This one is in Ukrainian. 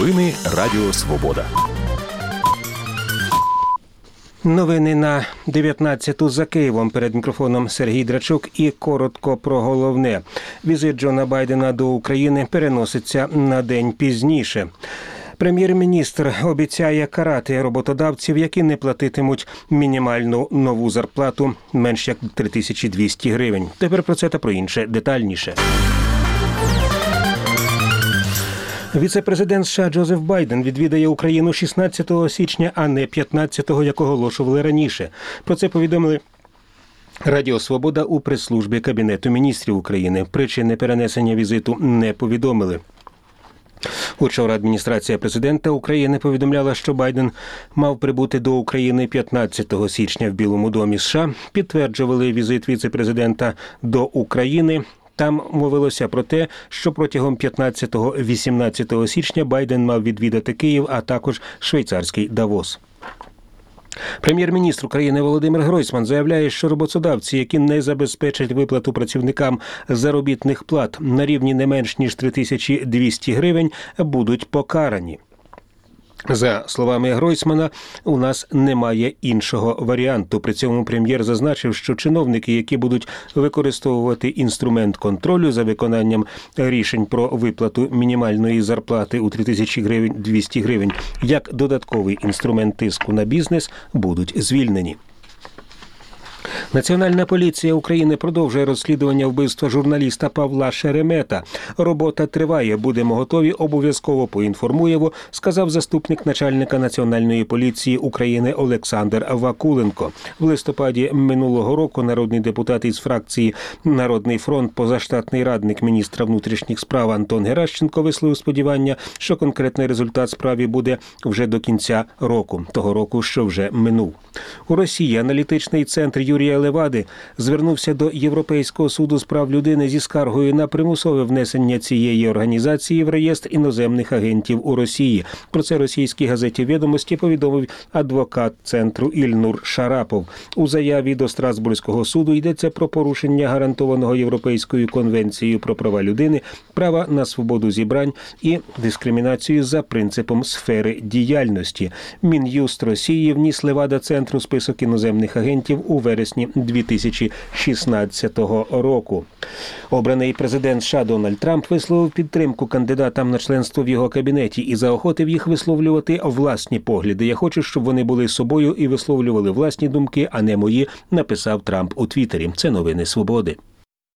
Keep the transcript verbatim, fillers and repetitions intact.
Новини Радіо Свобода. Новини на дев'ятнадцяту за Києвом. Перед мікрофоном Сергій Драчук і коротко про головне. Візит Джона Байдена до України переноситься на день пізніше. Прем'єр-міністр обіцяє карати роботодавців, які не платитимуть мінімальну нову зарплату менш як три тисячі двісті гривень. Тепер про це та про інше детальніше. Віце-президент США Джозеф Байден відвідає Україну шістнадцятого січня, а не п'ятнадцятого, як оголошували раніше. Про це повідомили Радіо Свобода у прес-службі Кабінету міністрів України. Причини перенесення візиту не повідомили. Учора адміністрація президента України повідомляла, що Байден мав прибути до України п'ятнадцятого січня в Білому домі США. Підтверджували візит віце-президента до України. Там мовилося про те, що протягом п'ятнадцятого-вісімнадцятого січня Байден мав відвідати Київ, а також швейцарський Давос. Прем'єр-міністр України Володимир Гройсман заявляє, що роботодавці, які не забезпечать виплату працівникам заробітних плат на рівні не менш ніж три тисячі двісті гривень, будуть покарані. За словами Гройсмана, у нас немає іншого варіанту. При цьому прем'єр зазначив, що чиновники, які будуть використовувати інструмент контролю за виконанням рішень про виплату мінімальної зарплати у три тисячі двісті гривень, як додатковий інструмент тиску на бізнес, будуть звільнені. Національна поліція України продовжує розслідування вбивства журналіста Павла Шеремета. Робота триває, будемо готові, обов'язково поінформуємо, сказав заступник начальника Національної поліції України Олександр Вакуленко. В листопаді минулого року народний депутат із фракції «Народний фронт», позаштатний радник міністра внутрішніх справ Антон Геращенко висловив сподівання, що конкретний результат справи буде вже до кінця року, того року, що вже минув. У Росії аналітичний центр Юрія Левади звернувся до Європейського суду з прав людини зі скаргою на примусове внесення цієї організації в реєстр іноземних агентів у Росії. Про це російській газеті «Відомості» повідомив адвокат центру Ільнур Шарапов. У заяві до Страсбурзького суду йдеться про порушення гарантованого Європейською конвенцією про права людини, права на свободу зібрань і дискримінацію за принципом сфери діяльності. Мін'юст Росії вніс Левада-центру список іноземних агентів у вересні дві тисячі шістнадцятого року. Обраний президент США Дональд Трамп висловив підтримку кандидатам на членство в його кабінеті і заохотив їх висловлювати власні погляди. Я хочу, щоб вони були собою і висловлювали власні думки, а не мої, написав Трамп у Твіттері. Це новини Свободи.